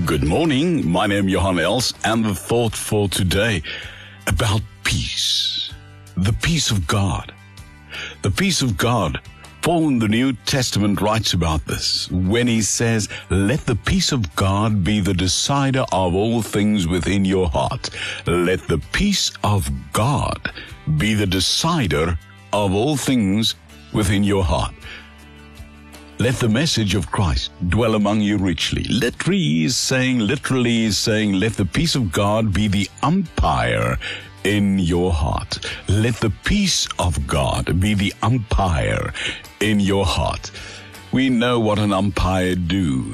Good morning, my name is Johan Els, and the thought for today about peace. The peace of God. The peace of God. Paul in the New Testament writes about this when he says, "Let the peace of God be the decider of all things within your heart." Let the peace of God be the decider of all things within your heart. Let the message of Christ dwell among you richly. Literally is saying, let the peace of God be the umpire in your heart. Let the peace of God be the umpire in your heart. We know what an umpire do.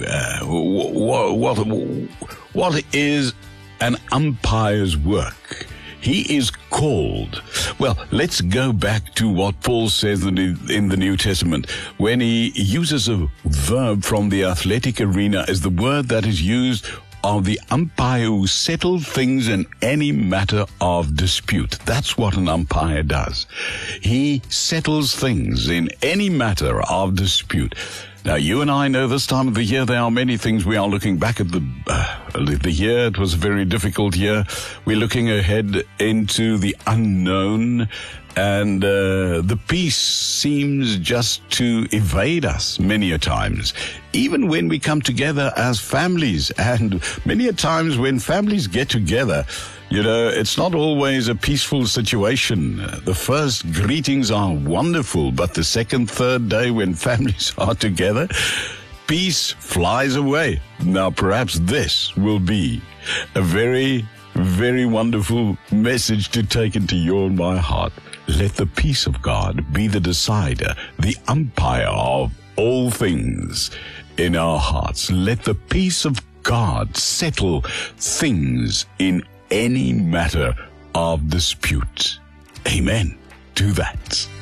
What is an umpire's work? He is called. Well, let's go back to what Paul says in the New Testament when he uses a verb from the athletic arena as the word that is used of the umpire who settles things in any matter of dispute. That's what an umpire does. He settles things in any matter of dispute. Now, you and I know this time of the year there are many things. We are looking back at the year. It was a very difficult year. We're looking ahead into the unknown, and the peace seems just to evade us many a times, even when we come together as families. And many a times when families get together, it's not always a peaceful situation. The first greetings are wonderful, but the second, third day when families are together, peace flies away. Now, perhaps this will be a very, very wonderful message to take into your and my heart. Let the peace of God be the decider, the umpire of all things in our hearts. Let the peace of God settle things in any matter of dispute. Amen to that.